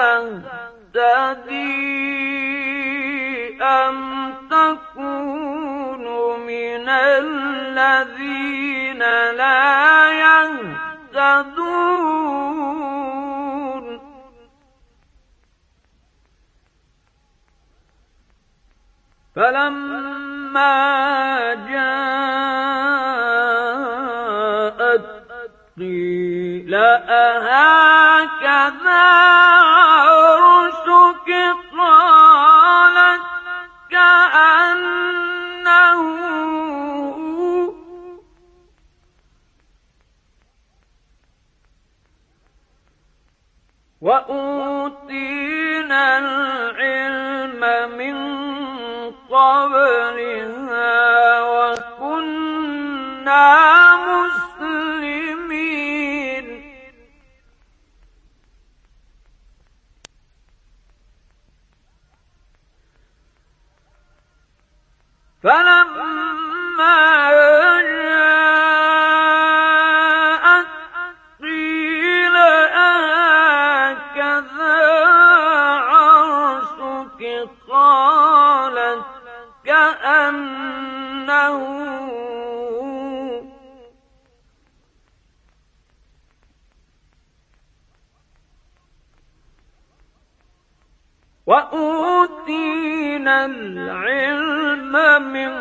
تهتدي أم تكون من الذين لا يهتدون فلما جاءت قيل أهكذا عرشك قالت كأنه وأوتينا العلم من قبلها وكنا مسلمين فلما جاءت قيل أهكذا عرشك قالت كأنه وأوتينا العلم من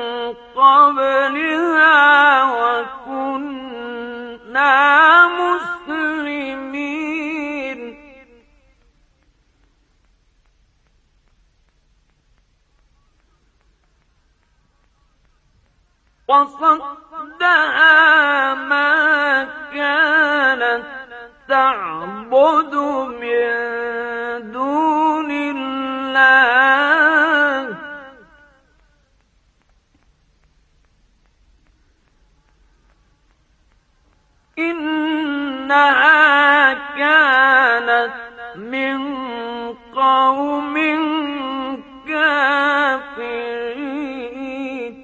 قبلها وكنا مسلمين وصدها ما كانت تعبد من دون الله إنها كانت من قوم كافرين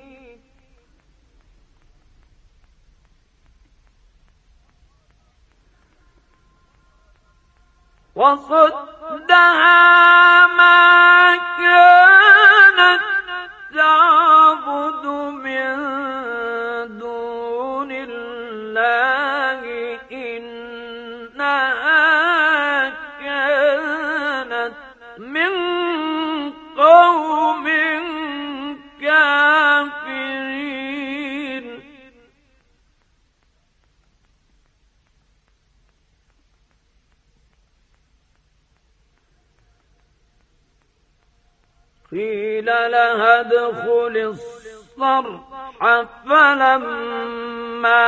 وصدها ما كانت تعبد من دون الله إنها كانت من قوم كافرين قيل لها ادخل الصرح فلما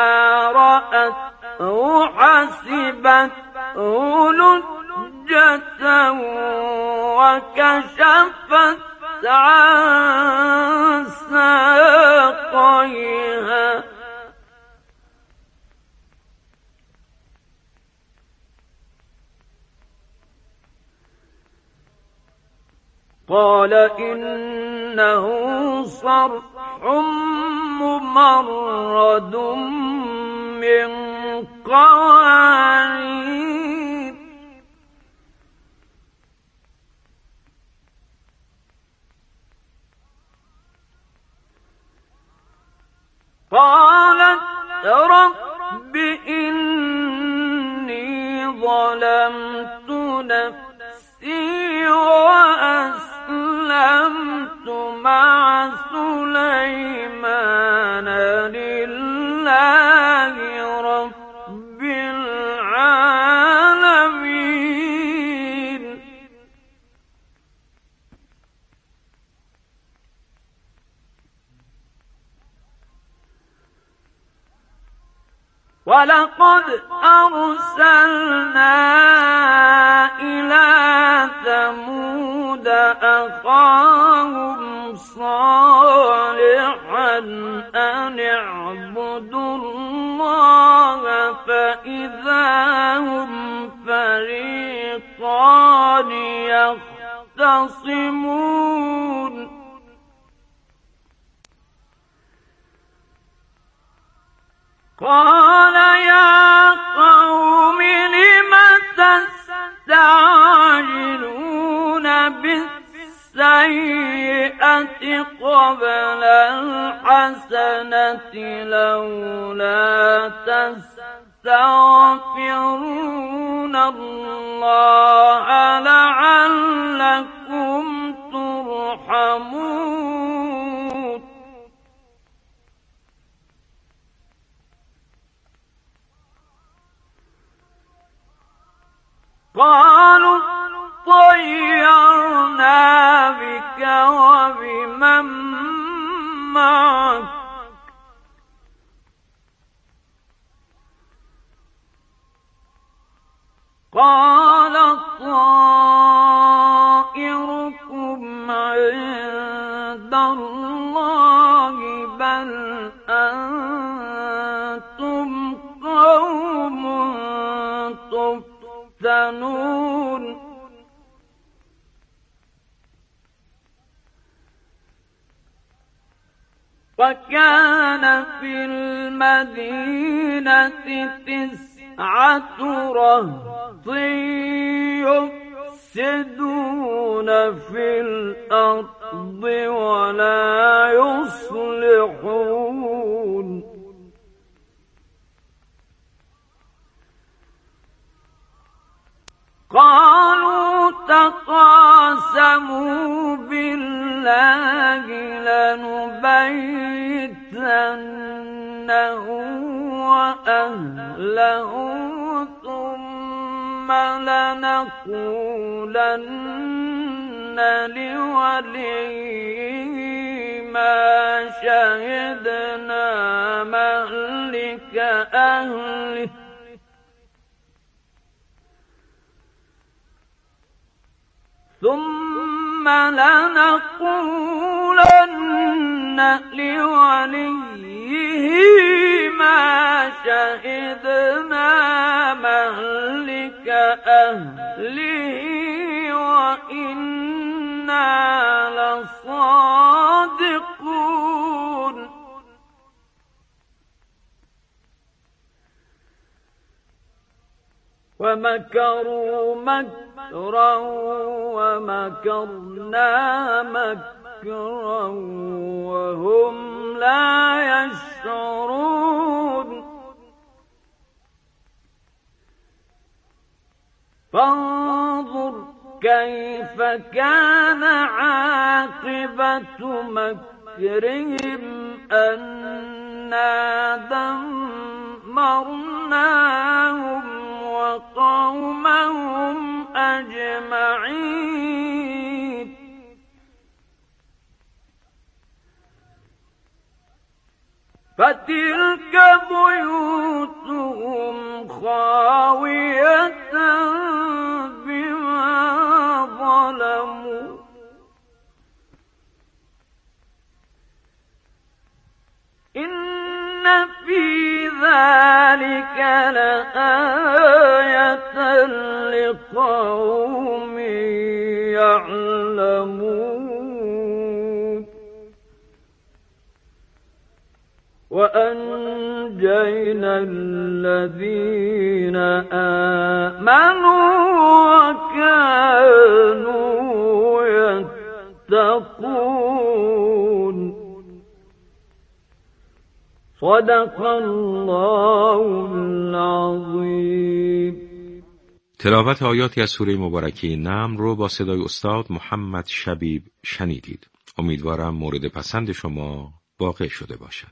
رأته حسبته لجة وكشفت عن ساقيها قال إنه صرح ممرد من قوارير قالت رب إني ظلمت نفسي وأسلمت مع سليمان لله رب العالمين ولقد أرسلنا إلى ثمود أخاهم صالحا أن اعبدوا الله فإذا هم فريقان يختصمون قال يا قوم لم تستعجلون السيئة قبل الحسنة لولا تستغفرون الله لعلكم ترحمون. قالوا طيرنا بك وبمن معك قال طائركم عند الله بل أنتم قوم تفتنون. وكان في المدينة 9 رهط يفسدون في الأرض ولا يصلحون. قالوا تقاسموا بالله لنبيتنه وأهله ثم لنقولن لوليه ما شهدنا مهلك أهله ثم لنقولن لوليه ما شهدنا مهلك أهله وإنا لصادقون. ومكروا مكرا ومكرنا مكرا وهم لا يشعرون. فانظر كيف كان عاقبة مكرهم أنا دمرناهم وقومهم أجمعين. فتلك بيوتهم خاوية بما ظلموا إن في ذلك لآية لقوم يعلمون. وأنجينا الذين آمنوا وكانوا يتقون. صدق الله العظیم. تلاوت آیاتی از سوره مبارکه نمل رو با صدای استاد محمد شبیب شنیدید. امیدوارم مورد پسند شما واقع شده باشد.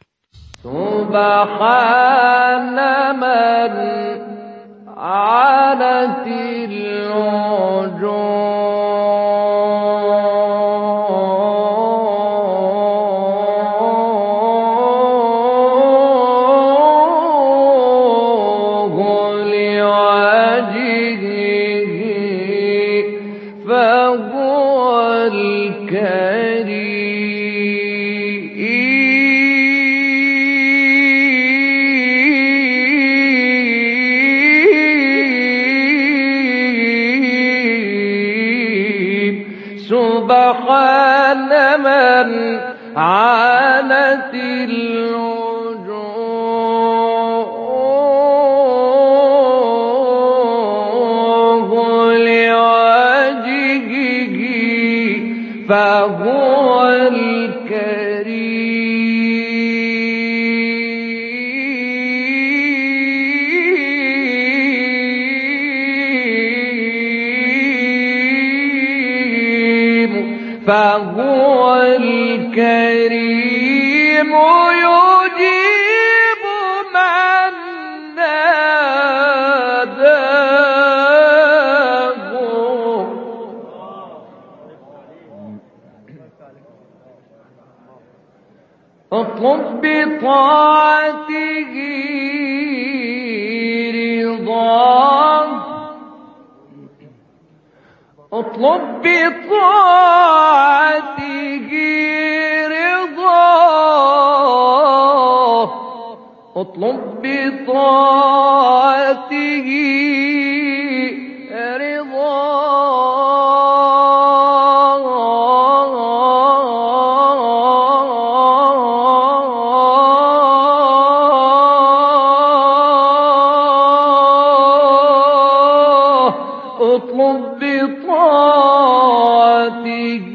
سبحان من علت سبحان من عانت الوجوه لوجهه فهو الكريم فهو الكريم يجيب من ناداه. اطلب بطاعته رضاه، اطلب بطاعته رضاه، اطلب بطاعته رضاه، اطلب بطاعته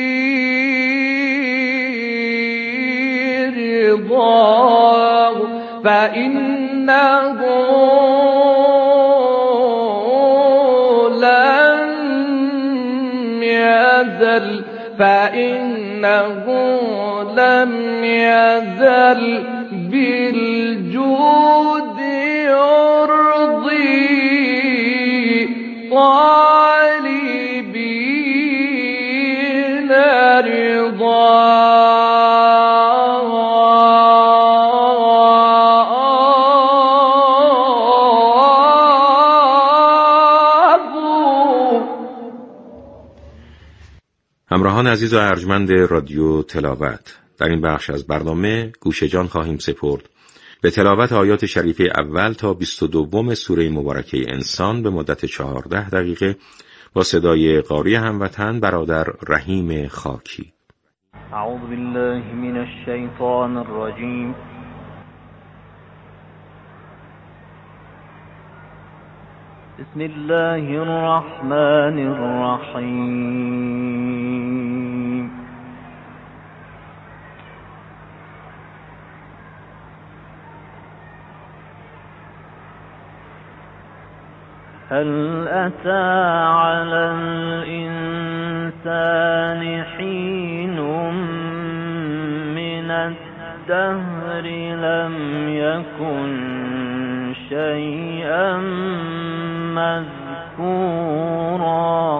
رضاه، فإنه لن يزل، فإنه لم يزل بالجود يرضي طالبين رضاه. همراهان عزیز و ارجمند رادیو تلاوت، در این بخش از برنامه گوش جان خواهیم سپرد به تلاوت آیات شریفه اول تا 22 سوره مبارکه انسان به مدت 14 دقیقه با صدای قاری هموطن برادر رحیم خاکی. اعوذ بالله من الشیطان الرجیم. بسم الله الرحمن الرحیم. هل أتى على الإنسان حين من الدهر لم يكن شيئا مذكورا.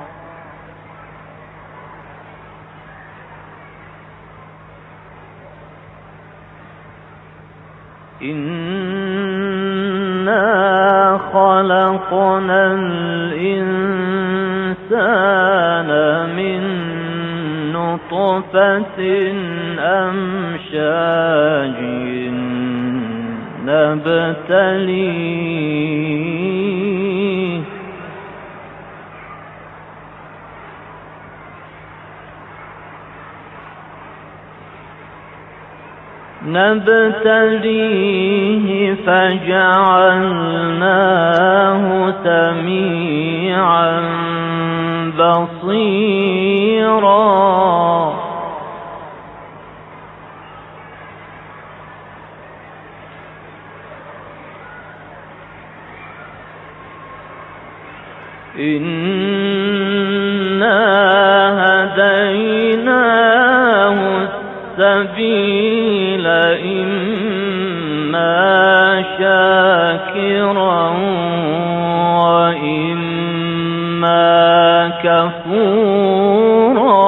إنا خلقنا الإنسان من نطفة أمشاج نبتليه فجعلناه سميعا بصيرا. إنا هديناه السبيل إما شاكرا وإما كفورا.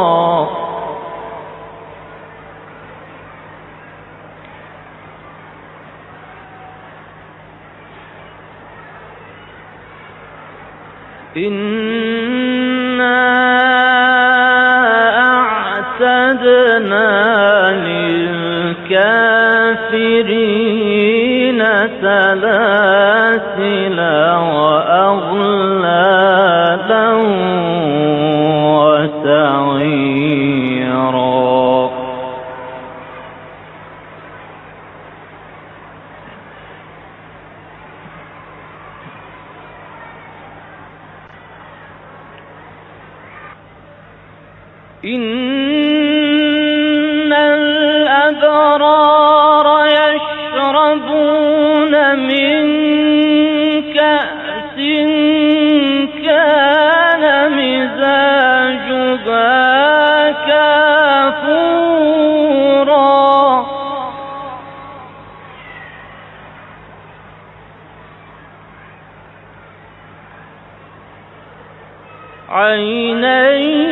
إنا أعتدنا للكافرين سلاسل وأغلالا وسعيرا. إن الأبرار يشربون من كأس كان مزاجها كافورا عينا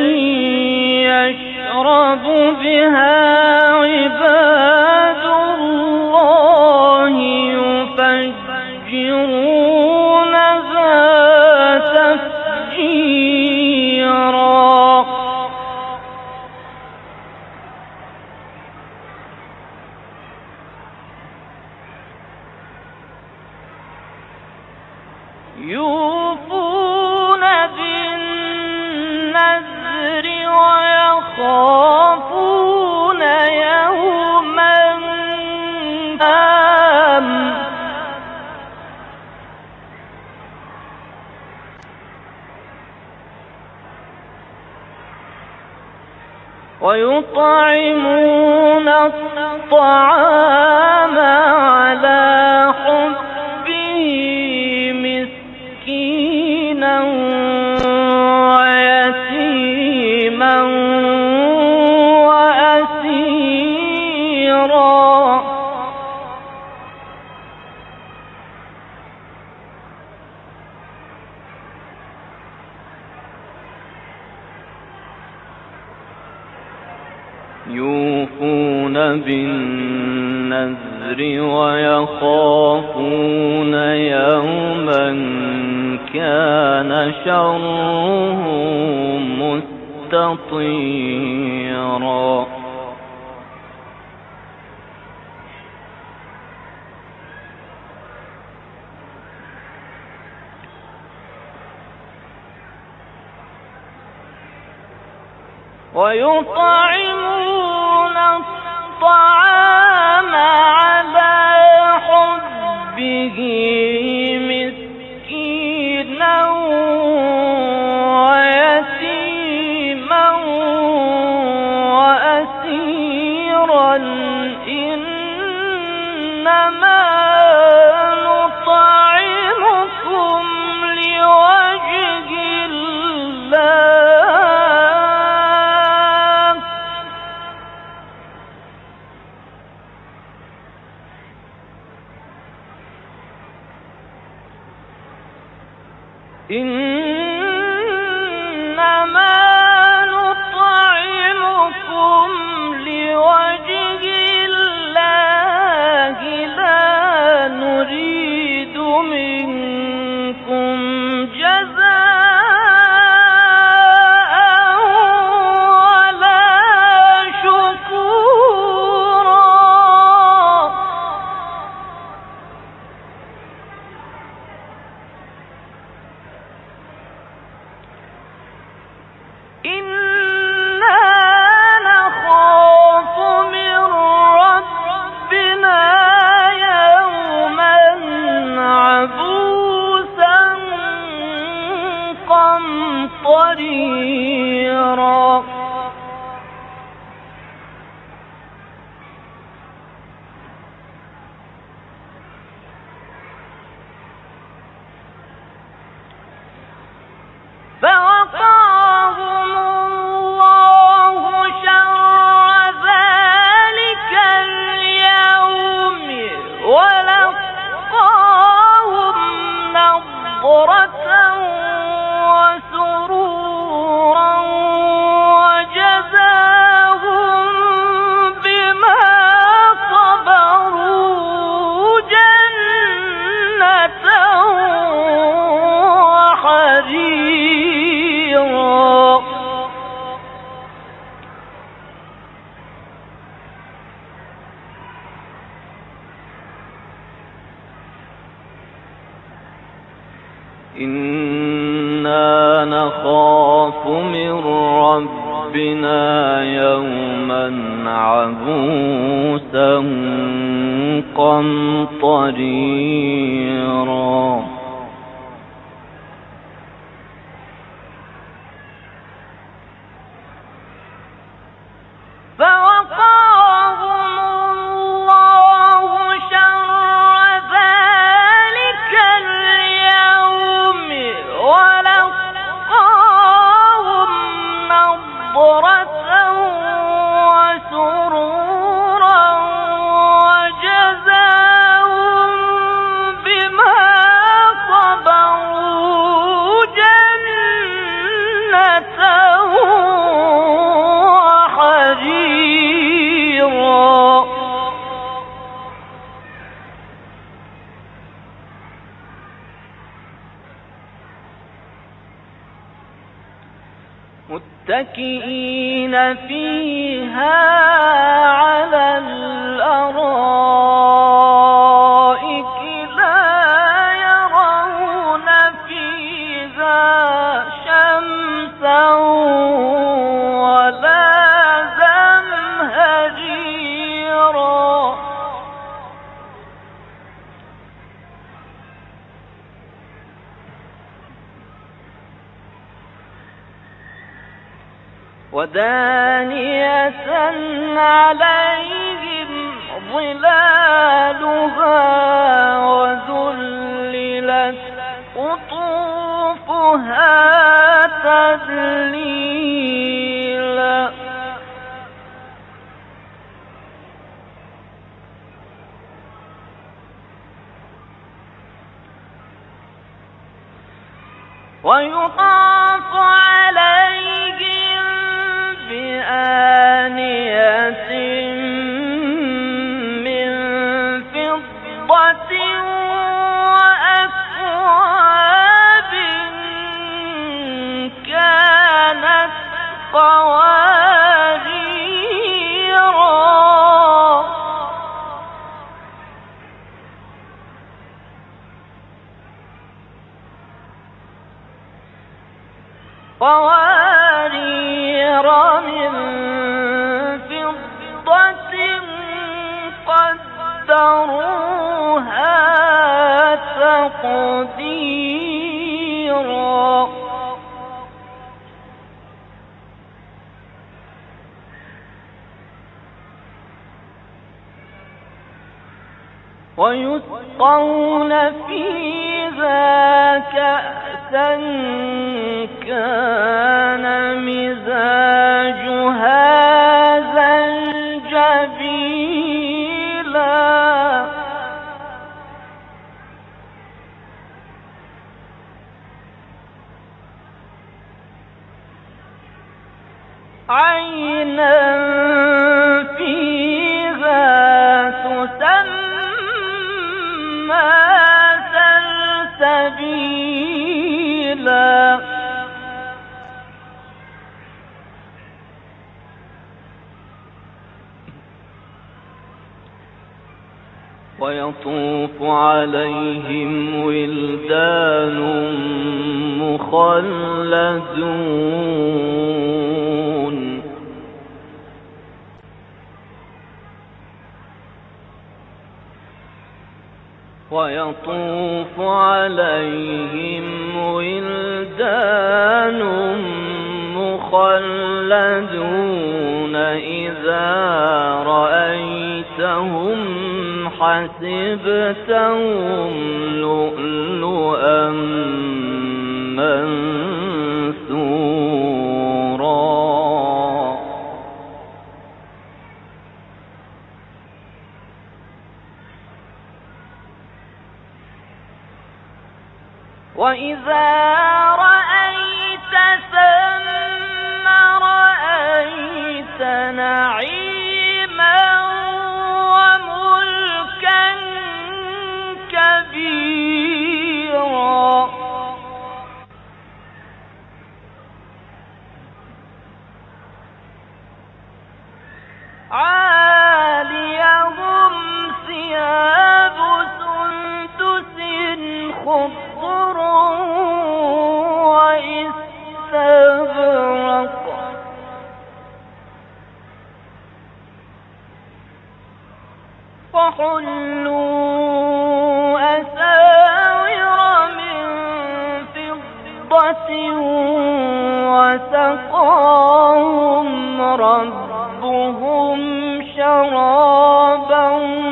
يشرب بها عباد الله يفجرونها تفجيرا يوفون بالنذر ويخافون يوما ويطعمون الطعام على حبه مسكينا ويتيما وأسيرا يوفون بالنذر ويخافون يوما كان شره مستطيرا ويطعمون الطعام على حبه مسكينا ويتيما وأسيرا إنما نطعمكم لوجه الله إنما نطعمكم لوجه الله لا نريد منكم جزاء ولا شكورا إنا نخاف من ربنا يوما عبوسا قمطريرا فوقاهم الله شر ذلك اليوم ولقاهم نضرة وسرورا وجزاهم بما صبروا جنة وحريرا إنا نخاف من ربنا يوما عبوسا قمطريرا متكئين فيها على الأرائك لا يرون فيها شمسا ولا زمهريرا ودانية عليهم ظلالها وذللت قطوفها تذليلا ويطاف عليهم بآنية من فضة وأكواب كانت قواريرا من فضة قدروها تقديرا ويسقون فيها كأسا كان مزاجها زنجبيلا عينا فيها تسمى سلسبيلا ويطوف عليهم ولدان مخلدون ويطوف عليهم ولدان مخلدون إذا رأيتهم حسبتهم لؤلؤا منثورا وإذا رأيت ثم رأيت نعيما وملكا كبيرا عاليهم ثياب سندس خضر واستبرق وحلوا أساور من فضة وسقاهم ربهم شرابا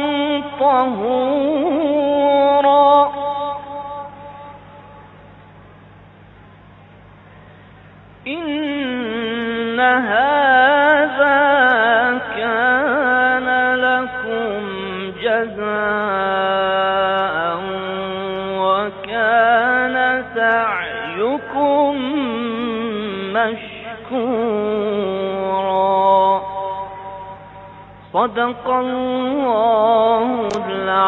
طهورا إن هذا كان لكم جزاء وكان سعيكم مشكورا صدق الله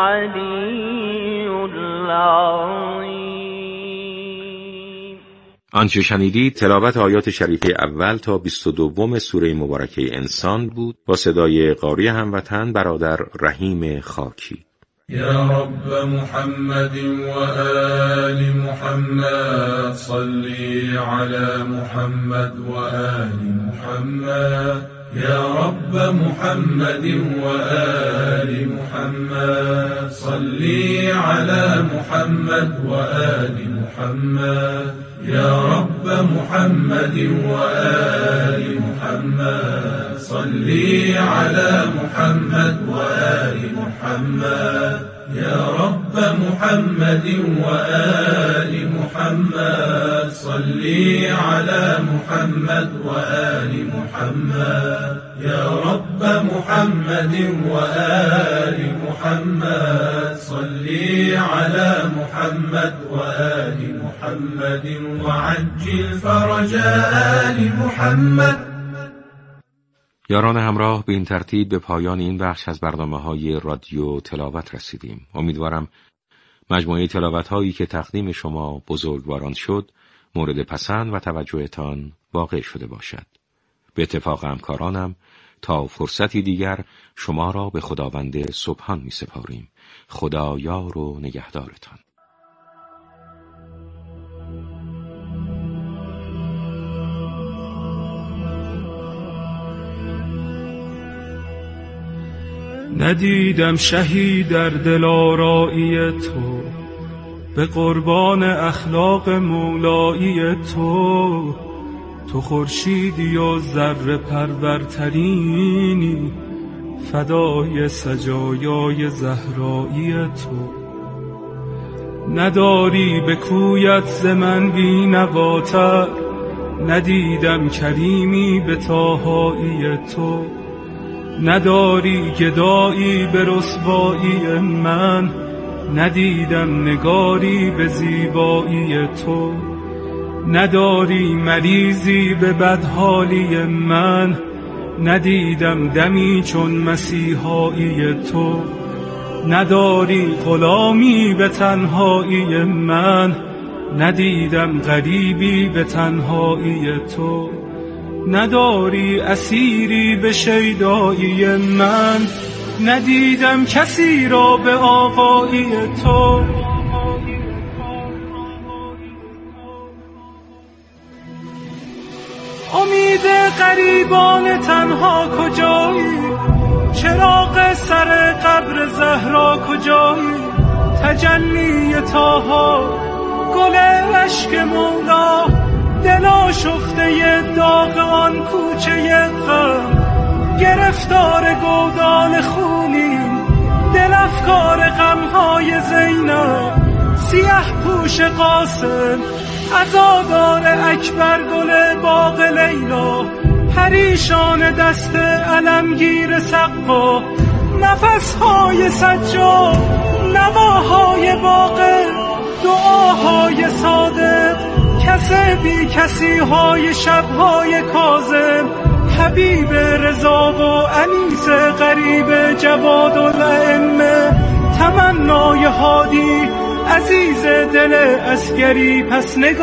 العلي العظيم. آنچه شنیدید تلاوت آیات شریفه اول تا 22 سوره مبارکه انسان بود با صدای قاری هموطن برادر رحیم خاکی. يا رب محمد وآل محمد صلي على محمد وآل محمد يا رب محمد وآل محمد صلي على محمد وآل محمد يا رب محمد وآل محمد صلي على محمد وآل محمد يا رب محمد وآل محمد صلي على محمد وآل محمد يا رب محمد وآل محمد صلي على محمد وآل محمد وعجل فرج آل محمد. یاران همراه، به این ترتیب به پایان این بخش از برنامه‌های رادیو تلاوت رسیدیم. امیدوارم مجموعه تلاوت‌هایی که تقدیم شما بزرگواران شد مورد پسند و توجهتان واقع شده باشد. به اتفاق همکارانم تا فرصتی دیگر شما را به خداوند سبحان می‌سپاریم. خدا یار و نگهدارتان. ندیدم شهید در دلارایی تو، به قربان اخلاق مولایی تو. تو خورشیدی و ذره پرورترینی، فدای سجایای زهرایی تو. نداری به کویت ز من بی نواتر، ندیدم کریمی به طاهایی تو. نداری گدایی به رسوایی من، ندیدم نگاری به زیبایی تو. نداری مریضی به بدحالی من، ندیدم دمی چون مسیحایی تو. نداری غلامی به تنهایی من، ندیدم غریبی به تنهایی تو. نداری اسیری به شیدایی من، ندیدم کسی را به آقایی تو. امید غریبان تنها کجایی؟ چراغ سر قبر زهرا کجایی؟ تجلی طاها، گل اشک مولا، دلا شفته داغ آن کوچه غم. گرفتار گودال خونی، دل افکار غمهای زینب. سیه پوش قاسم، عزادار اکبر، گل باغ لیلا. پریشان دست علمگیر سقا، نفسهای سجاد، نواهای باقر، دعاهای صادق. کسی بی کسی های شبهای کاظم. حبیب رضا و انیس غریب جواد الائمه. تمنای هادی عزیز دل عسکری، پس نگاه